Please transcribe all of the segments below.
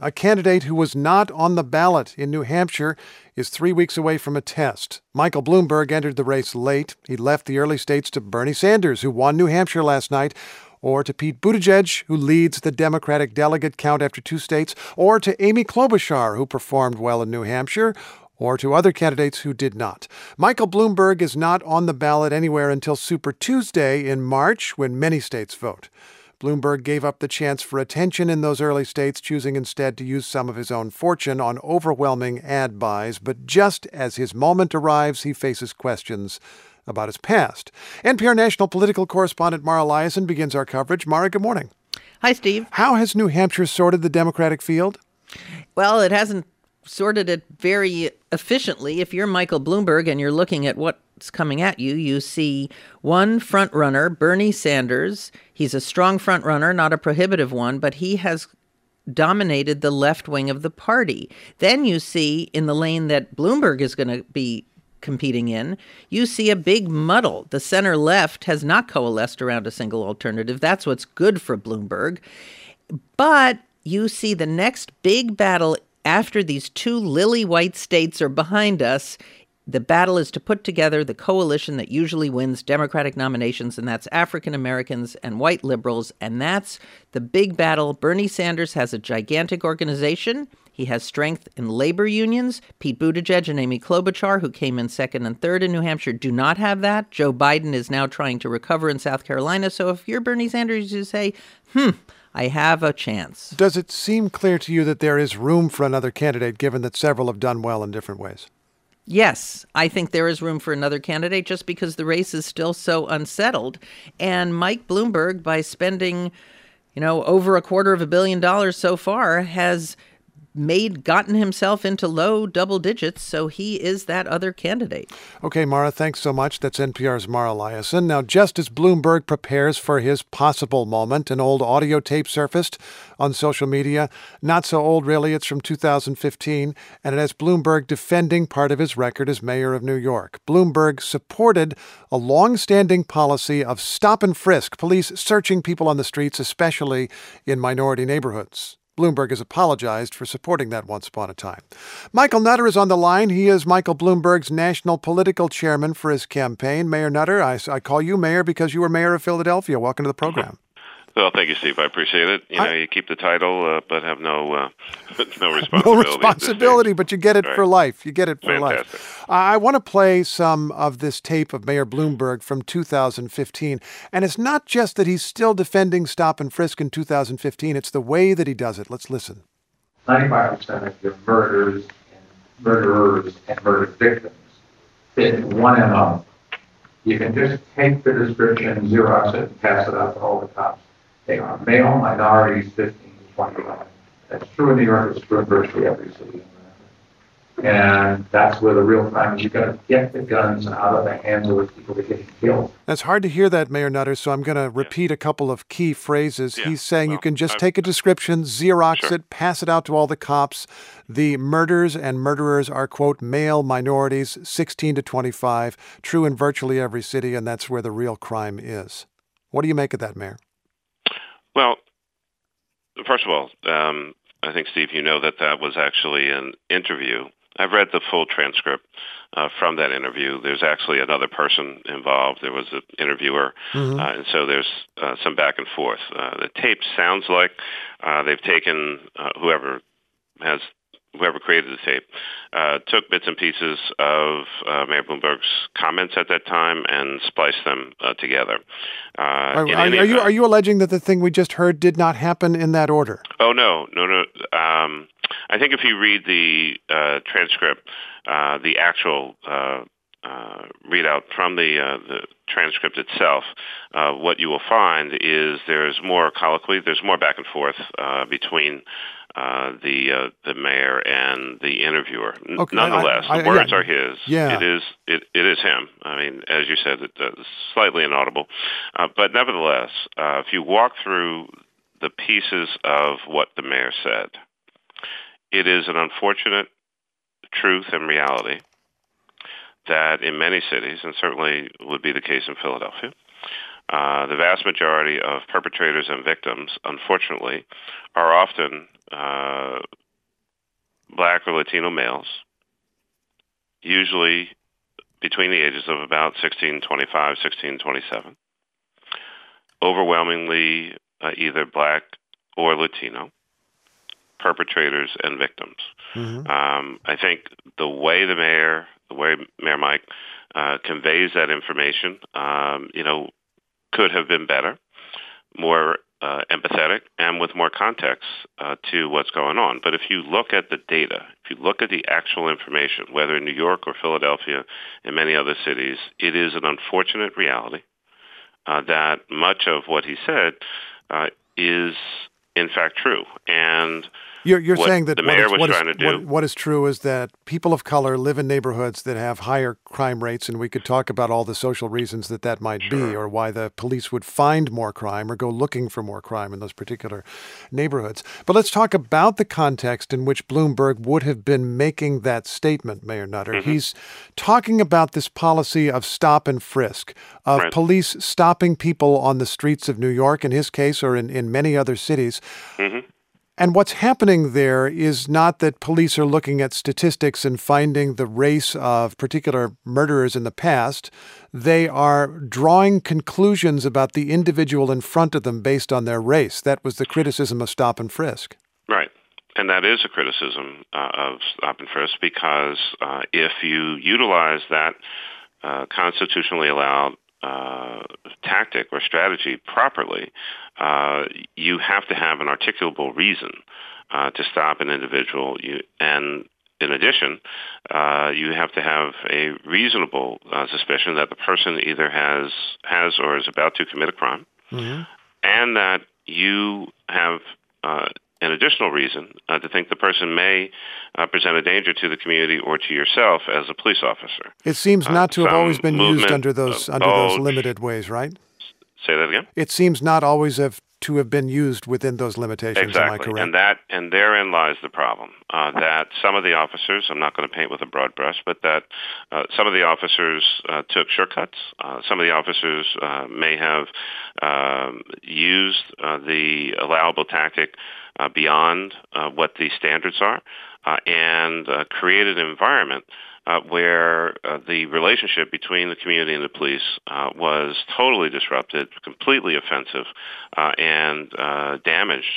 A candidate who was not on the ballot in New Hampshire is 3 weeks away from a test. Michael Bloomberg entered the race late. He left the early states to Bernie Sanders, who won New Hampshire last night, or to Pete Buttigieg, who leads the Democratic delegate count after 2 states, or to Amy Klobuchar, who performed well in New Hampshire, or to other candidates who did not. Michael Bloomberg is not on the ballot anywhere until Super Tuesday in March, when many states vote. Bloomberg gave up the chance for attention in those early states, choosing instead to use some of his own fortune on overwhelming ad buys. But just as his moment arrives, he faces questions about his past. NPR national political correspondent Mara Liasson begins our coverage. Mara, good morning. Hi, Steve. How has New Hampshire sorted the Democratic field? Well, it hasn't sorted it very efficiently. If you're Michael Bloomberg and you're looking at what's coming at you, you see one front runner, Bernie Sanders. He's a strong front runner, not a prohibitive one, but he has dominated the left wing of the party. Then you see in the lane that Bloomberg is going to be competing in, you see a big muddle. The center left has not coalesced around a single alternative. That's what's good for Bloomberg. But you see the next big battle after these 2 lily white states are behind us. The battle is to put together the coalition that usually wins Democratic nominations, and that's African Americans and white liberals, and that's the big battle. Bernie Sanders has a gigantic organization. He has strength in labor unions. Pete Buttigieg and Amy Klobuchar, who came in second and third in New Hampshire, do not have that. Joe Biden is now trying to recover in South Carolina. So if you're Bernie Sanders, you say, I have a chance. Does it seem clear to you that there is room for another candidate, given that several have done well in different ways? Yes, I think there is room for another candidate just because the race is still so unsettled. And Mike Bloomberg, by spending, over $250 million so far, has gotten himself into low double digits, so he is that other candidate. Okay, Mara, thanks so much. That's NPR's Mara Liasson. Now, just as Bloomberg prepares for his possible moment, an old audio tape surfaced on social media. Not so old, really. It's from 2015, and it has Bloomberg defending part of his record as mayor of New York. Bloomberg supported a long-standing policy of stop and frisk, police searching people on the streets, especially in minority neighborhoods. Bloomberg has apologized for supporting that once upon a time. Michael Nutter is on the line. He is Michael Bloomberg's national political chairman for his campaign. Mayor Nutter, I call you mayor because you were mayor of Philadelphia. Welcome to the program. Well, thank you, Steve. I appreciate it. You keep the title, but have no responsibility. No responsibility, but you get it for life. You get it for Fantastic. life. I want to play some of this tape of Mayor Bloomberg from 2015. And it's not just that he's still defending stop and frisk in 2015. It's the way that he does it. Let's listen. 95% of your murderers and murder victims fit in one MO. You can just take the description, Xerox it, and pass it out to all the cops. They are male minorities, 15 to 21. That's true in New York. It's true in virtually every city in America. And that's where the real crime is. You've got to get the guns out of the hands of the people that get killed. It's hard to hear that, Mayor Nutter, so I'm going to repeat a couple of key phrases. He's saying you can just take a description, Xerox it, pass it out to all the cops. The murders and murderers are, quote, male minorities, 16 to 25, true in virtually every city, and that's where the real crime is. What do you make of that, Mayor? Well, first of all, I think, Steve, you know that was actually an interview. I've read the full transcript from that interview. There's actually another person involved. There was an interviewer, and so there's some back and forth. The tape sounds like they've taken whoever created the tape, took bits and pieces of Mayor Bloomberg's comments at that time and spliced them together. Are you alleging that the thing we just heard did not happen in that order? Oh, no. I think if you read the transcript, the actual readout from the transcript itself, what you will find is there's more colloquy, there's more back and forth between the mayor and the interviewer. Okay, Nonetheless, the words are his. Yeah. It is him. I mean, as you said, it's slightly inaudible. But nevertheless, if you walk through the pieces of what the mayor said, it is an unfortunate truth and reality that in many cities, and certainly would be the case in Philadelphia, the vast majority of perpetrators and victims, unfortunately, are often Black or Latino males, usually between the ages of about 1625, 1627, overwhelmingly either Black or Latino, perpetrators and victims. I think the way Mayor Mike conveys that information, could have been better, more empathetic, and with more context to what's going on. But if you look at the data, if you look at the actual information, whether in New York or Philadelphia and many other cities, it is an unfortunate reality that much of what he said is in fact true. And you're saying that the mayor was trying to do. What is true is that people of color live in neighborhoods that have higher crime rates, and we could talk about all the social reasons that might be, or why the police would find more crime or go looking for more crime in those particular neighborhoods. But let's talk about the context in which Bloomberg would have been making that statement, Mayor Nutter. He's talking about this policy of stop and frisk, of police stopping people on the streets of New York, in his case, or in many other cities. And what's happening there is not that police are looking at statistics and finding the race of particular murderers in the past. They are drawing conclusions about the individual in front of them based on their race. That was the criticism of stop and frisk. Right. And that is a criticism of stop and frisk, because if you utilize that constitutionally allowed tactic or strategy properly, you have to have an articulable reason to stop an individual. And in addition, you have to have a reasonable suspicion that the person either has or is about to commit a crime, and that you have an additional reason to think the person may present a danger to the community or to yourself as a police officer. It seems not to have always been used under those limited ways, right? Say that again? It seems not always to have been used within those limitations. Exactly. Am I correct? And therein lies the problem, that some of the officers, I'm not going to paint with a broad brush, but that some of the officers took shortcuts. Some of the officers may have used the allowable tactic beyond what the standards are, and created an environment where the relationship between the community and the police was totally disrupted, completely offensive, and damaged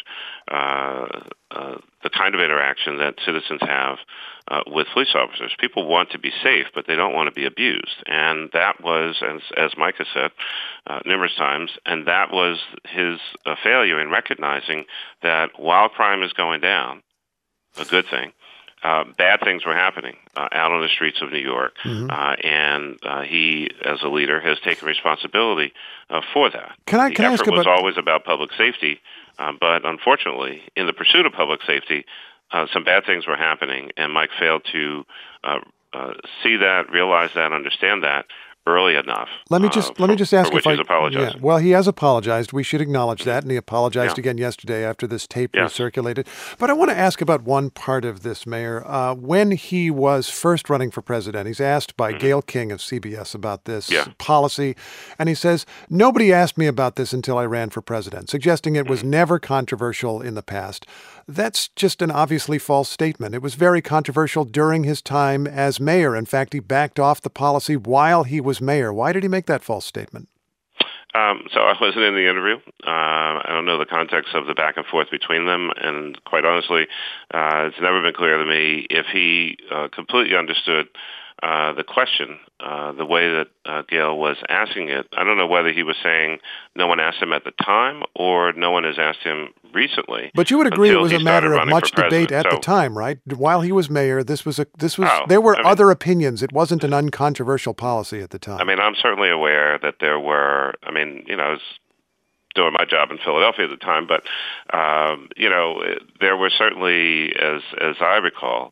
the kind of interaction that citizens have with police officers. People want to be safe, but they don't want to be abused. And that was, as Mike has said numerous times, and that was his failure in recognizing that while crime is going down, a good thing, bad things were happening out on the streets of New York, and he, as a leader, has taken responsibility for that. The effort was always about public safety, but unfortunately, in the pursuit of public safety, some bad things were happening, and Mike failed to see that, realize that, understand that early enough. Let me just ask if he's apologized. Yeah, well, he has apologized. We should acknowledge that, and he apologized again yesterday after this tape was circulated. But I want to ask about one part of this, Mayor. When he was first running for president, he's asked by Gayle King of CBS about this policy, and he says, "Nobody asked me about this until I ran for president," suggesting it was never controversial in the past. That's just an obviously false statement. It was very controversial during his time as mayor. In fact, he backed off the policy while he was mayor. Why did he make that false statement? So I wasn't in the interview. I don't know the context of the back and forth between them. And quite honestly, it's never been clear to me if he completely understood the question, the way that Gayle was asking it. I don't know whether he was saying no one asked him at the time or no one has asked him recently. But you would agree it was a matter of much debate at the time, right? While he was mayor, there were other opinions. It wasn't an uncontroversial policy at the time. I mean, I'm certainly aware that there were, I was doing my job in Philadelphia at the time, but, there were certainly, as I recall,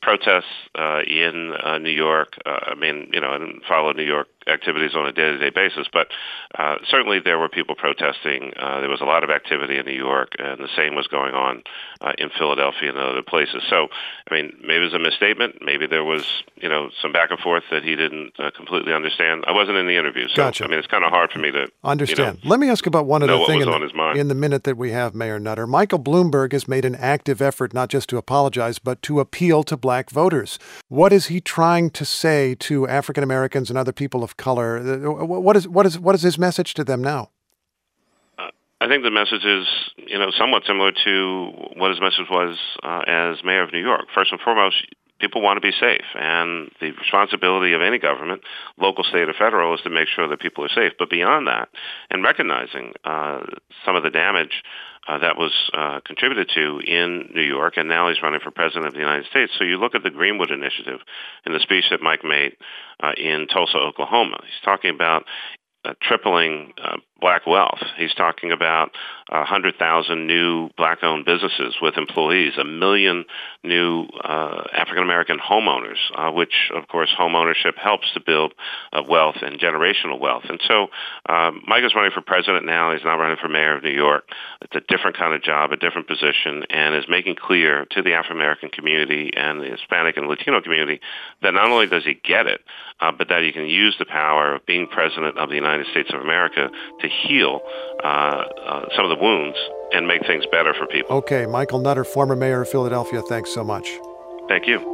protests in New York. I didn't follow New York activities on a day-to-day basis, but certainly there were people protesting. There was a lot of activity in New York, and the same was going on in Philadelphia and other places. So, maybe it was a misstatement. Maybe there was, some back and forth that he didn't completely understand. I wasn't in the interview, so Gotcha. it's kind of hard for me to understand. Let me ask about one other thing in the minute that we have, Mayor Nutter. Michael Bloomberg has made an active effort not just to apologize, but to appeal to black voters. What is he trying to say to African Americans and other people of color? What is his message to them now? I think the message is, somewhat similar to what his message was as mayor of New York. First and foremost, people want to be safe, and the responsibility of any government, local, state, or federal, is to make sure that people are safe. But beyond that, and recognizing some of the damage that was contributed to in New York, and now he's running for president of the United States. So you look at the Greenwood Initiative in the speech that Mike made in Tulsa, Oklahoma. He's talking about tripling black wealth. He's talking about 100,000 new black-owned businesses with employees, 1 million new African-American homeowners, which, of course, home ownership helps to build wealth and generational wealth. And so Mike is running for president now. He's not running for mayor of New York. It's a different kind of job, a different position, and is making clear to the African-American community and the Hispanic and Latino community that not only does he get it, but that he can use the power of being president of the United States of America to heal some of the wounds and make things better for people. Okay, Michael Nutter, former mayor of Philadelphia, thanks so much. Thank you.